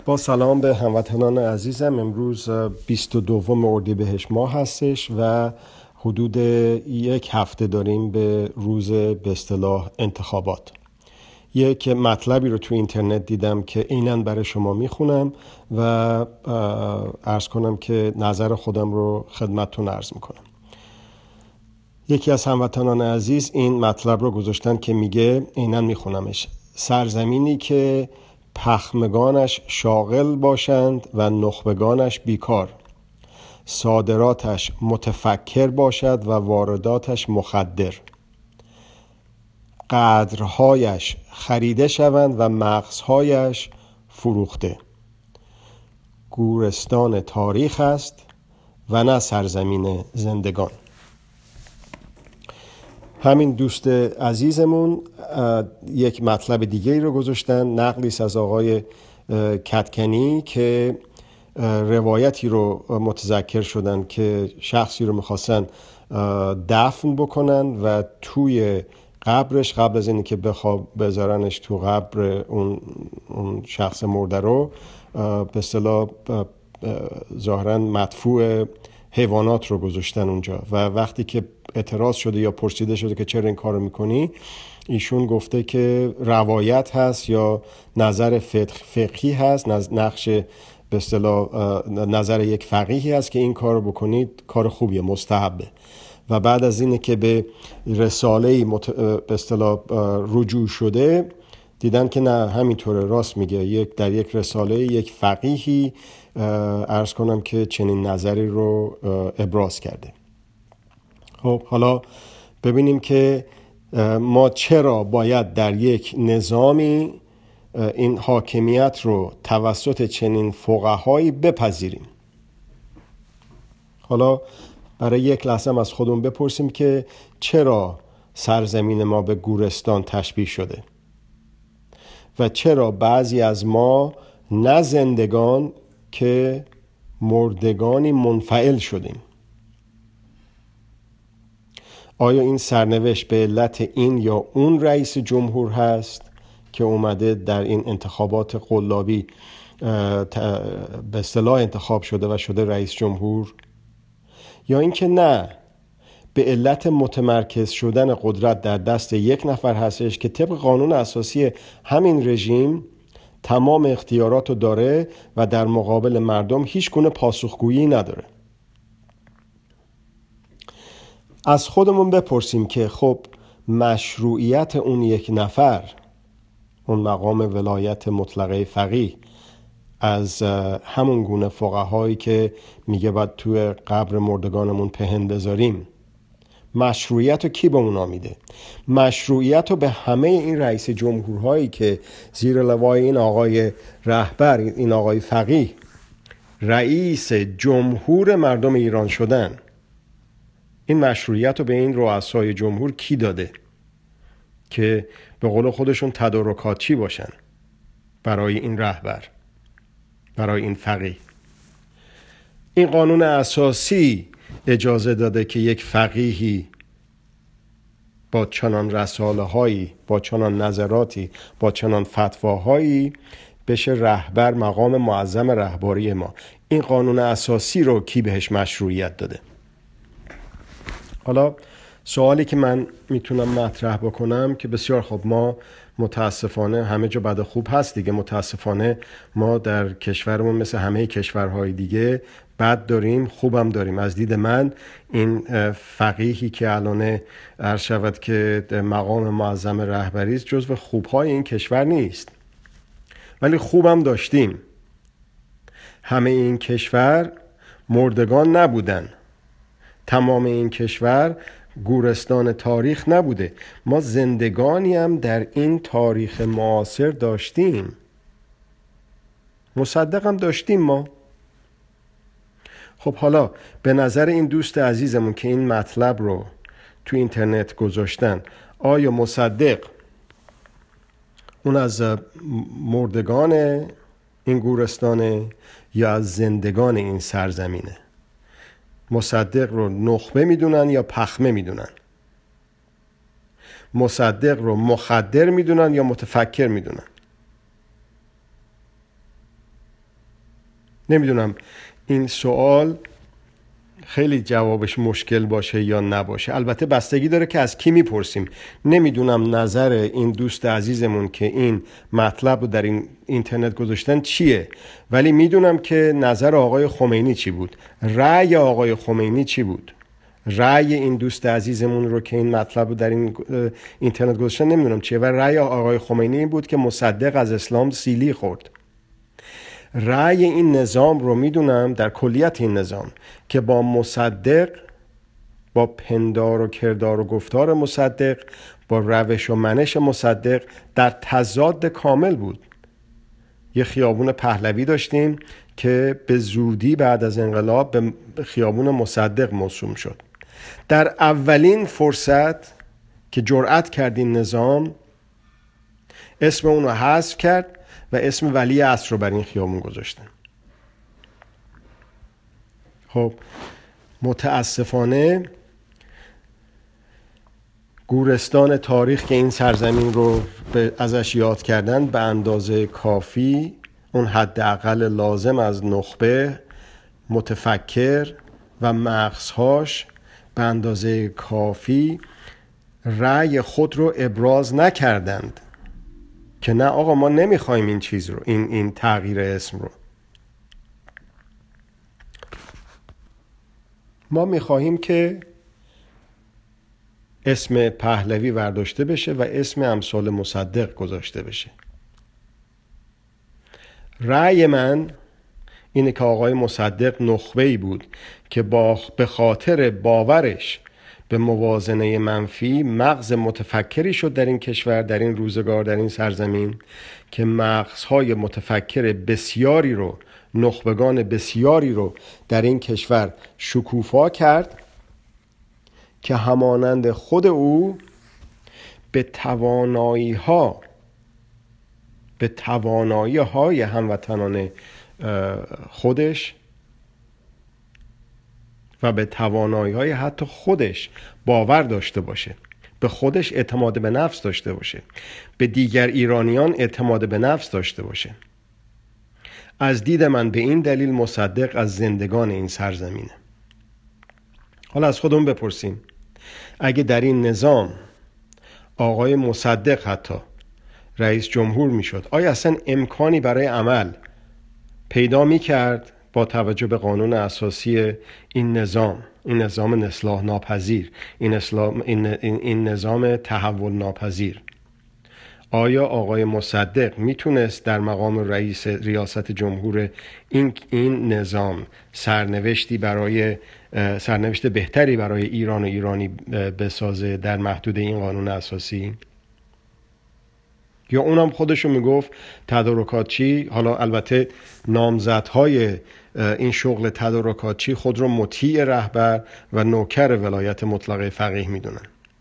با سلام به هموطنان عزیزم. امروز 22 اردیبهشت ماه هستش و حدود یک هفته داریم به روز به اصطلاح انتخابات. یک مطلبی رو تو اینترنت دیدم که عیناً برای شما میخونم و عرض کنم که نظر خودم رو خدمتتون عرض میکنم. یکی از هموطنان عزیز این مطلب رو گذاشتن که میگه، عیناً میخونمش: سرزمینی که پخمگانش شاغل باشند و نخبگانش بیکار، صادراتش متفکر باشد و وارداتش مخدر، قدرهایش خریده شوند و مغزهایش فروخته. گورستان تاریخ است و نه سرزمین زندگان. همین دوست عزیزمون یک مطلب دیگه رو گذاشتن، نقلی از آقای کدکنی که روایتی رو متذکر شدن که شخصی رو میخواستن دفن بکنن و توی قبرش، قبل از اینی که بذارنش تو قبر اون شخص مرده رو، به اصطلاح ظاهراً مدفوع حیوانات رو گذاشتن اونجا و وقتی که اعتراض شده یا پرسیده شده که چرا این کار رو میکنی، ایشون گفته که روایت هست یا نظر فقهی هست، نقش به اصطلاح نظر یک فقیهی هست که این کار رو بکنید کار خوبیه، مستحبه. و بعد از اینه که به رساله‌ای به اصطلاح رجوع شده، دیدن که نه، همینطوره، راست میگه. در یک رساله یک فقیهی عرض کنم که چنین نظری رو ابراز کرده. خب حالا ببینیم که ما چرا باید در یک نظامی این حاکمیت رو توسط چنین فقهایی بپذیریم. حالا برای یک لحظه از خودمون بپرسیم که چرا سرزمین ما به گورستان تشبیه شده و چرا بعضی از ما نه زندگان که مردگانی منفعل شدیم. آیا این سرنوشت به علت این یا اون رئیس جمهور هست که اومده در این انتخابات قلابی به اصطلاح انتخاب شده و شده رئیس جمهور، یا اینکه نه، به علت متمرکز شدن قدرت در دست یک نفر هستش که طبق قانون اساسی همین رژیم تمام اختیارات رو داره و در مقابل مردم هیچ گونه پاسخگویی نداره. از خودمون بپرسیم که خب مشروعیت اون یک نفر، اون مقام ولایت مطلقه فقیه، از همون گونه فقهایی که میگه باید توی قبر مردگانمون پهن بذاریم، مشروعیت رو کی به اونا میده؟ مشروعیت رو به همه این رئیس جمهورهایی که زیر لوای این آقای رهبر، این آقای فقیه، رئیس جمهور مردم ایران شدن، این مشروعیت رو به این رؤسای جمهور کی داده که به قول خودشون تدارکاتچی باشن برای این رهبر، برای این فقیه؟ این قانون اساسی اجازه داده که یک فقیهی با چنان رساله هایی، با چنان نظراتی، با چنان فتواهایی بشه رهبر، مقام معظم رهبری ما. این قانون اساسی رو کی بهش مشروعیت داده؟ حالا سوالی که من میتونم مطرح بکنم که بسیار خوب، ما متاسفانه همه جا بد خوب هست دیگه، متاسفانه ما در کشورمون مثل همه کشورهای دیگه بد داریم، خوبم داریم. از دید من این فقیهی که الان عرض شود که مقام معظم رهبری است جزو خوبهای این کشور نیست، ولی خوبم داشتیم. همه این کشور مردگان نبودن، تمام این کشور گورستان تاریخ نبوده. ما زندگانی هم در این تاریخ معاصر داشتیم، مصدقم داشتیم ما. خب حالا به نظر این دوست عزیزمون که این مطلب رو تو اینترنت گذاشتن، آیا مصدق اون از مردگان این گورستانه یا از زندگان این سرزمینه؟ مصدق رو نخبه میدونن یا پخمه میدونن؟ مصدق رو مخدر میدونن یا متفکر میدونن؟ نمیدونم این سوال خیلی جوابش مشکل باشه یا نباشه. البته بستگی داره که از کی میپرسیم. نمیدونم نظر این دوست عزیزمون که این مطلب رو در این اینترنت گذاشتن چیه، ولی میدونم که نظر آقای خمینی چی بود، رأی آقای خمینی چی بود. رأی این دوست عزیزمون رو که این مطلب رو در این اینترنت گذاشتن نمیدونم چیه، و رأی آقای خمینی بود که مصدق از اسلام سیلی خورد. رأی این نظام رو میدونم در کلیت این نظام که با مصدق، با پندار و کردار و گفتار مصدق، با روش و منش مصدق در تضاد کامل بود. یه خیابون پهلوی داشتیم که به زودی بعد از انقلاب به خیابون مصدق موسوم شد. در اولین فرصت که جرأت کرد این نظام، اسم اون رو حذف کرد و اسم ولی عصر رو بر این خیابون گذاشتن. خب متاسفانه گورستان تاریخ که این سرزمین رو ازش یاد کردن به اندازه کافی، اون حداقل لازم از نخبه، متفکر و مغزهاش به اندازه کافی رأی خود رو ابراز نکردند که نه آقا ما نمیخوایم این چیز رو، این تغییر اسم رو. ما میخواهیم که اسم پهلوی برداشته بشه و اسم امثال مصدق گذاشته بشه. رأی من اینه که آقای مصدق نخبه‌ای بود که به خاطر باورش به موازنه منفی مغز متفکری شد در این کشور، در این روزگار، در این سرزمین، که مغزهای متفکر بسیاری رو، نخبگان بسیاری رو در این کشور شکوفا کرد که همانند خود او به توانایی های هموطنان خودش و به توانایی های حتی خودش باور داشته باشه، به خودش اعتماد به نفس داشته باشه، به دیگر ایرانیان اعتماد به نفس داشته باشه. از دید من به این دلیل مصدق از زندگان این سرزمینه. حالا از خودمون بپرسیم اگه در این نظام آقای مصدق حتی رئیس جمهور میشد، آیا اصلا امکانی برای عمل پیدا میکرد با توجه به قانون اساسی این نظام اصلاح ناپذیر، این نظام تحول ناپذیر؟ آیا آقای مصدق میتونست در مقام ریاست جمهور این نظام سرنوشت بهتری برای ایران و ایرانی بسازه در محدود این قانون اساسی؟ یا اونم خودشو میگفت تدارکاتچی، حالا البته نامزدهای این شغل تدارکاتچی خود رو مطیع رهبر و نوکر ولایت مطلقه فقیه میدونن.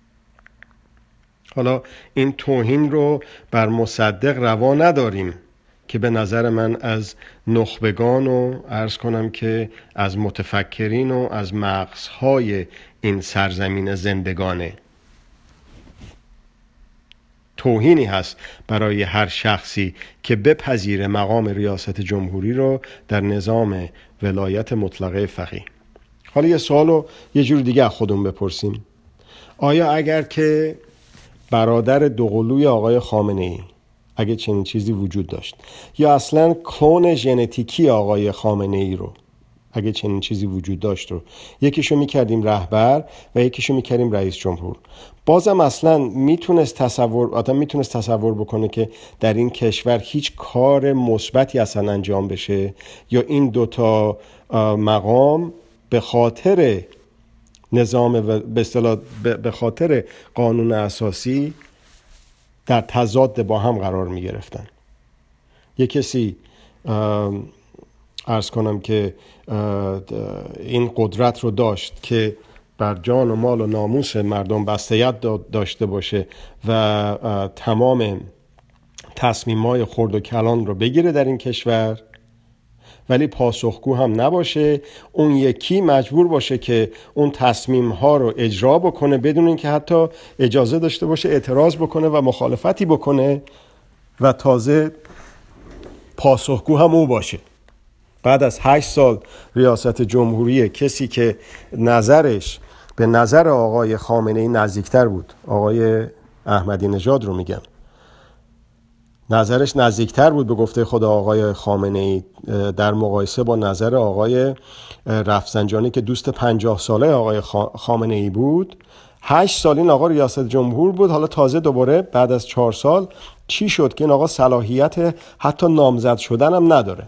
حالا این توهین رو بر مصدق روا نداریم که به نظر من از نخبگان و عرض کنم که از متفکرین و از مغزهای این سرزمین زندگانه. توهینی هست برای هر شخصی که بپذیره مقام ریاست جمهوری رو در نظام ولایت مطلقه فقیه. حالا یه سوالو یه جور دیگه از خودمون بپرسیم. آیا اگر که برادر دوقلوی آقای خامنه‌ای، اگه چنین چیزی وجود داشت، یا اصلا کلون ژنتیکی آقای خامنه‌ای رو اگه چنین چیزی وجود داشت رو یکیشو میکردیم رهبر و یکیشو میکردیم رئیس جمهور، بازم اصلا آدم میتونست تصور بکنه که در این کشور هیچ کار مثبتی اصلا انجام بشه، یا این دوتا مقام به خاطر به خاطر قانون اساسی در تضاد با هم قرار می گرفتن. یک کسی عرض کنم که این قدرت رو داشت که بر جان و مال و ناموس مردم بسته‌یت داشته باشه و تمام تصمیم‌های خرد و کلان رو بگیره در این کشور، ولی پاسخگو هم نباشه. اون یکی مجبور باشه که اون تصمیم‌ها رو اجرا بکنه بدون اینکه حتی اجازه داشته باشه اعتراض بکنه و مخالفتی بکنه، و تازه پاسخگو هم اون باشه. بعد از 8 سال ریاست جمهوری کسی که نظرش به نظر آقای خامنه‌ای نزدیکتر بود، آقای احمدی نژاد رو میگم، نظرش نزدیکتر بود به گفته خود آقای خامنه‌ای در مقایسه با نظر آقای رفسنجانی که دوست 50 ساله آقای خامنه‌ای بود. 8 سال این آقا ریاست جمهور بود. حالا تازه دوباره بعد از 4 سال چی شد که این آقا صلاحیت حتی نامزد شدن هم نداره.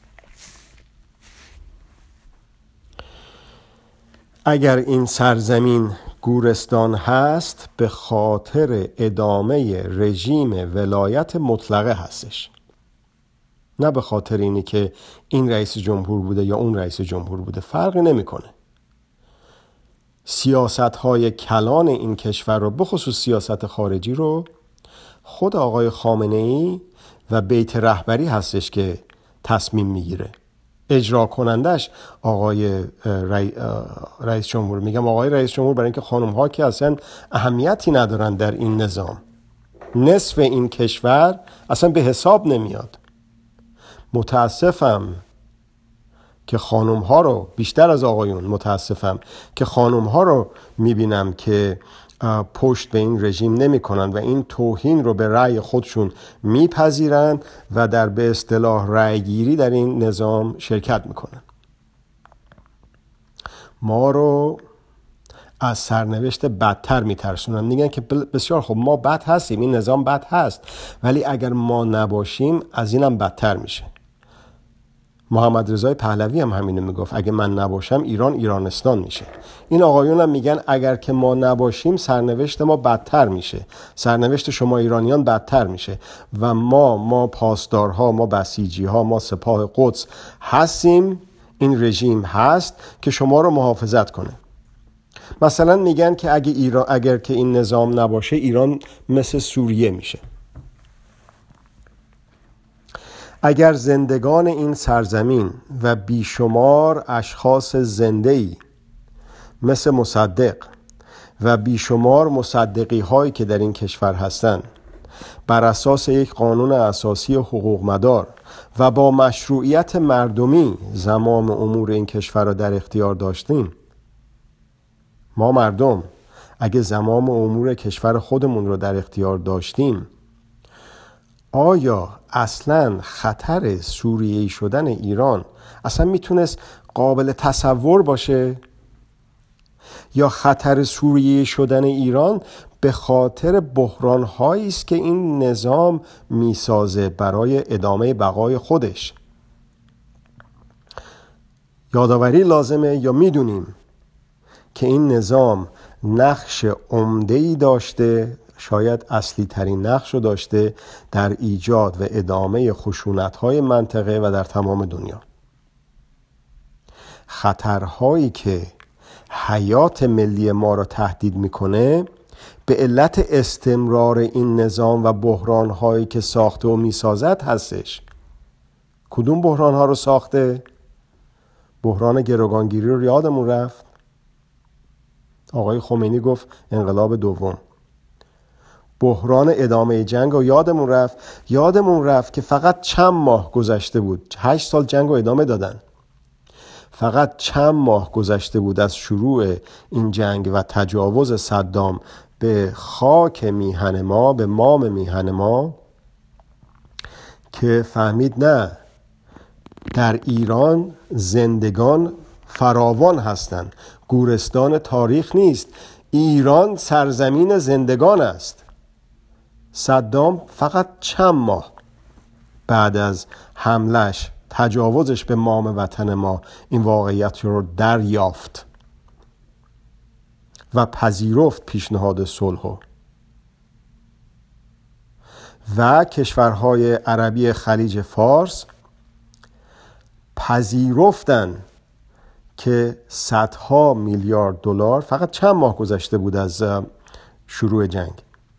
اگر این سرزمین گورستان هست به خاطر ادامه رژیم ولایت مطلقه هستش، نه به خاطر اینی که این رئیس جمهور بوده یا اون رئیس جمهور بوده. فرقی نمیکنه. سیاست‌های کلان این کشور رو، بخصوص سیاست خارجی رو، خود آقای خامنه‌ای و بیت رهبری هستش که تصمیم میگیره. اجرا کنندش آقای رئیس جمهور. میگم آقای رئیس جمهور برای اینکه خانم ها که اصلا اهمیتی ندارن در این نظام. نصف این کشور اصلا به حساب نمیاد. متاسفم که خانم ها رو بیشتر از آقایون، متاسفم که خانم ها رو میبینم که پشت به این رژیم نمی کنن و این توهین رو به رأی خودشون میپذیرن و در به اصطلاح رأی گیری در این نظام شرکت میکنن. ما رو از سرنوشت بدتر میترسونن. میگن که بسیار خب ما بد هستیم، این نظام بد هست، ولی اگر ما نباشیم از اینم بدتر میشه. محمد رضای پهلوی هم همینو میگفت، اگه من نباشم ایران ایرانستان میشه. این آقایون هم میگن اگر که ما نباشیم سرنوشت ما بدتر میشه، سرنوشت شما ایرانیان بدتر میشه و ما پاسدارها، ما بسیجیها، ما سپاه قدس هستیم. این رژیم هست که شما رو محافظت کنه. مثلا میگن که اگر که این نظام نباشه ایران مثل سوریه میشه. اگر زندگان این سرزمین و بیشمار اشخاص زنده‌ای مثل مصدق و بیشمار مصدقی هایی که در این کشور هستند بر اساس یک قانون اساسی حقوق مدار و با مشروعیت مردمی زمام امور این کشور را در اختیار داشتیم، ما مردم اگه زمام امور کشور خودمون رو در اختیار داشتیم، آیا اصلا خطر سوریه‌ای شدن ایران اصلا میتونست قابل تصور باشه؟ یا خطر سوریه‌ای شدن ایران به خاطر بحران‌هایی است که این نظام میسازه برای ادامه بقای خودش؟ یادآوری لازمه یا میدونیم که این نظام نقش عمده‌ای داشته، شاید اصلی ترین نقش رو داشته در ایجاد و ادامه خشونت‌های منطقه و در تمام دنیا. خطرهایی که حیات ملی ما را تهدید میکنه به علت استمرار این نظام و بحران‌هایی که ساخته و میسازد هستش. کدوم بحران‌ها رو ساخته؟ بحران گروگانگیری رو یادمون رفت. آقای خمینی گفت انقلاب دوم. بحران ادامه جنگ رو یادمون رفت که فقط چند ماه گذشته بود، 8 سال جنگ رو ادامه دادن. فقط چند ماه گذشته بود از شروع این جنگ و تجاوز صدام به خاک میهن ما، به مام میهن ما، که فهمید نه، در ایران زندگان فراوان هستند. گورستان تاریخ نیست، ایران سرزمین زندگان است. صدام فقط چند ماه بعد از حملش، تجاوزش به مام وطن ما، این واقعیت رو دریافت و پذیرفت پیشنهاد صلح و کشورهای عربی خلیج فارس پذیرفتن که صدها میلیارد دلار، فقط چند ماه گذشته بود از شروع جنگ،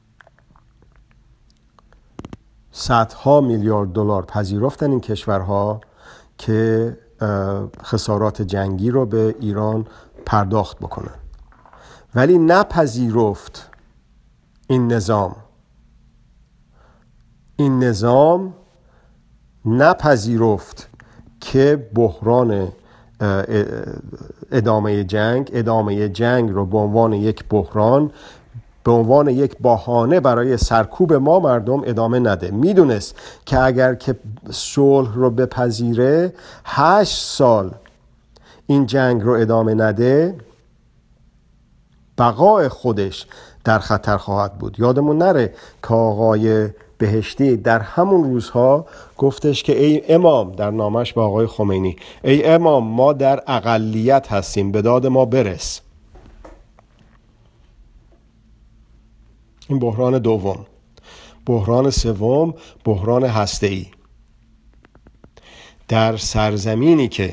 صدها میلیارد دلار پذیرفتن این کشورها که خسارات جنگی رو به ایران پرداخت بکنن، ولی نپذیرفت این نظام نپذیرفت که بحران ادامه جنگ رو به عنوان یک بحران، به عنوان یک بهانه برای سرکوب ما مردم ادامه نده. میدونست که اگر که صلح رو بپذیره 8 سال این جنگ رو ادامه نده، بقای خودش در خطر خواهد بود. یادمون نره که آقای بهشتی در همون روزها گفتش که ای امام، در نامش به آقای خمینی، ای امام ما در اقلیت هستیم، به داد ما برس. این بحران دوم. بحران سوم، بحران هسته‌ای. در سرزمینی که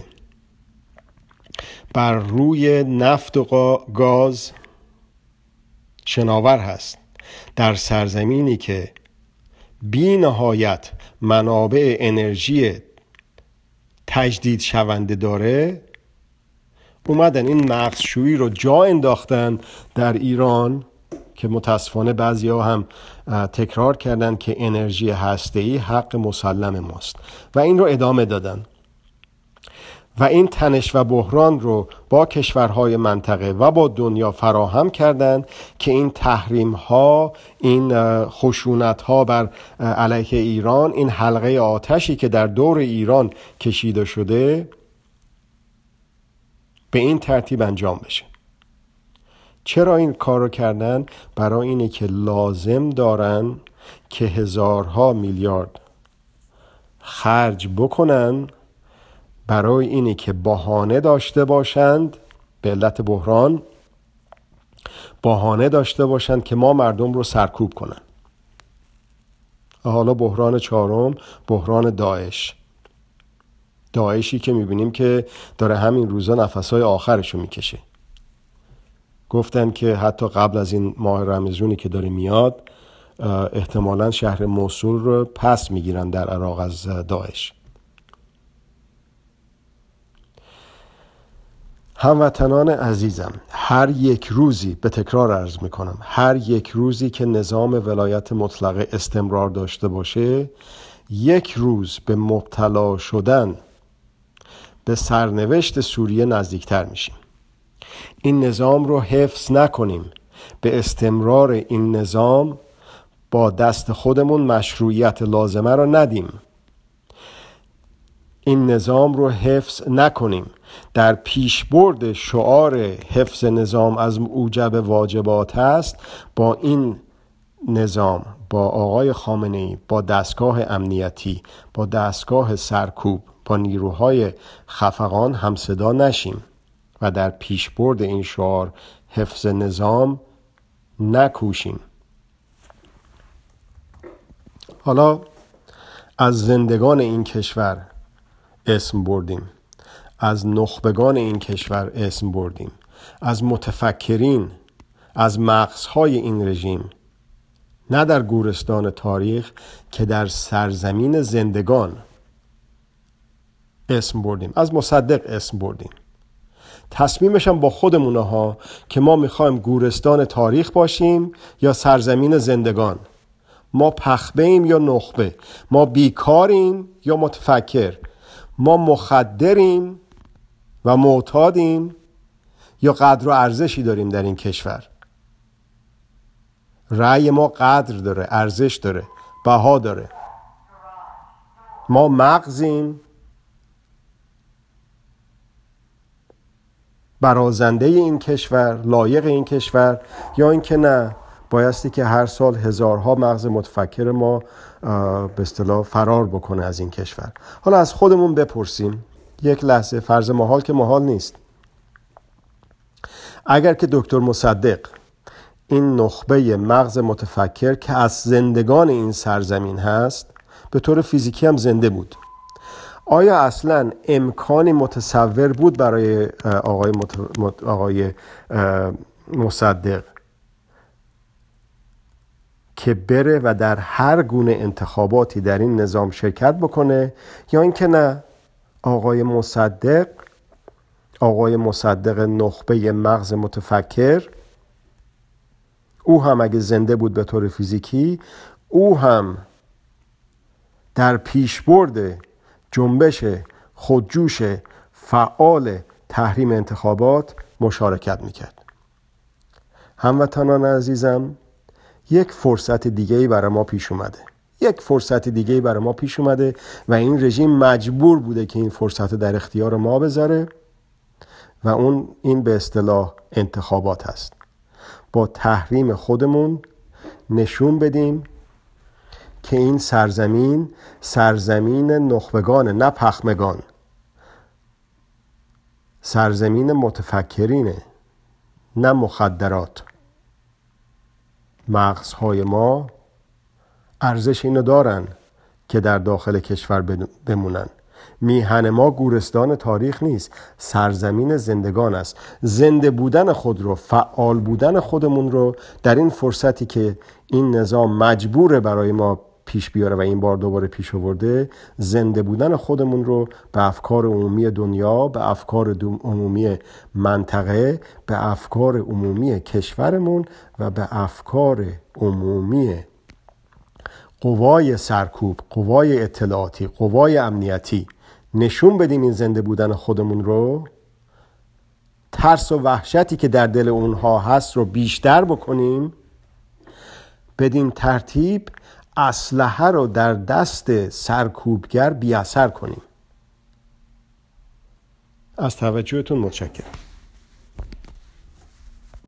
بر روی نفت و گاز شناور هست، در سرزمینی که بی نهایت منابع انرژی تجدید شونده داره، اومدن این مغزشویی رو جا انداختن در ایران که متاسفانه بعضی ها هم تکرار کردن که انرژی هسته‌ای حق مسلم ماست و این رو ادامه دادن و این تنش و بحران رو با کشورهای منطقه و با دنیا فراهم کردن که این تحریم ها، این خشونت ها بر علیه ایران، این حلقه آتشی که در دور ایران کشیده شده به این ترتیب انجام بشه. چرا این کار رو کردن؟ برای اینه که لازم دارن که هزارها میلیارد خرج بکنن، برای اینه که بهانه داشته باشند، به علت بحران بهانه داشته باشند که ما مردم رو سرکوب کنن. حالا بحران چهارم، بحران داعشی که میبینیم که داره همین روزا نفسهای آخرشو میکشه. گفتن که حتی قبل از این ماه رمضانی که داره میاد احتمالاً شهر موصول رو پس میگیرن در عراق از داعش. هموطنان عزیزم، هر یک روزی، به تکرار عرض میکنم، هر یک روزی که نظام ولایت مطلقه استمرار داشته باشه، یک روز به مبتلا شدن به سرنوشت سوریه نزدیکتر میشیم. این نظام رو حفظ نکنیم، به استمرار این نظام با دست خودمون مشروعیت لازمه رو ندیم. این نظام رو حفظ نکنیم، در پیشبرد شعار حفظ نظام از موجب واجبات است، با این نظام، با آقای خامنه‌ای، با دستگاه امنیتی، با دستگاه سرکوب، با نیروهای خفقان همصدا نشیم و در پیشبرد این شعار حفظ نظام نکوشیم. حالا از زندگان این کشور اسم بردیم، از نخبگان این کشور اسم بردیم، از متفکرین، از مغزهای این رژیم، نه در گورستان تاریخ که در سرزمین زندگان اسم بردیم، از مصدق اسم بردیم. تصمیمش هم با خودمونه ها که ما میخوایم گورستان تاریخ باشیم یا سرزمین زندگان، ما پخبه ایم یا نخبه، ما بیکاریم یا متفکر، ما مخدریم و معتادیم یا قدر و ارزشی داریم در این کشور. رأی ما قدر داره، ارزش داره، بها داره. ما مغزیم، برازنده این کشور، لایق این کشور، یا اینکه نه بایستی که هر سال هزارها مغز متفکر ما به اصطلاح فرار بکنه از این کشور. حالا از خودمون بپرسیم یک لحظه، فرض محال که محال نیست، اگر که دکتر مصدق، این نخبه مغز متفکر که از زندگان این سرزمین هست، به طور فیزیکی هم زنده بود، آیا اصلا امکانی متصور بود برای آقای مصدق که بره و در هر گونه انتخاباتی در این نظام شرکت بکنه؟ یا اینکه نه، آقای مصدق نخبه مغز متفکر، او هم اگه زنده بود به طور فیزیکی، او هم در پیشبرد جنبش خودجوش فعال تحریم انتخابات مشارکت میکرد. هموطنان عزیزم، یک فرصت دیگه‌ای برای ما پیش اومده و این رژیم مجبور بوده که این فرصت رو در اختیار ما بذاره و این به اصطلاح انتخابات هست. با تحریم خودمون نشون بدیم که این سرزمین نخبگان، نه پخمگان، سرزمین متفکرینه، نه مخدرات. مغزهای ما ارزش اینو دارن که در داخل کشور بمونن. میهن ما گورستان تاریخ نیست، سرزمین زندگان است. زنده بودن خود رو، فعال بودن خودمون رو در این فرصتی که این نظام مجبوره برای ما پیش بیاره و این بار دوباره پیش آورده، زنده بودن خودمون رو به افکار عمومی دنیا، به افکار عمومی منطقه، به افکار عمومی کشورمون و به افکار عمومی قوای سرکوب، قوای اطلاعاتی، قوای امنیتی نشون بدیم این زنده بودن خودمون رو، ترس و وحشتی که در دل اونها هست رو بیشتر بکنیم. بدین ترتیب اسلحه رو در دست سرکوبگر بی‌اثر کنیم. از توجهتون متشکرم.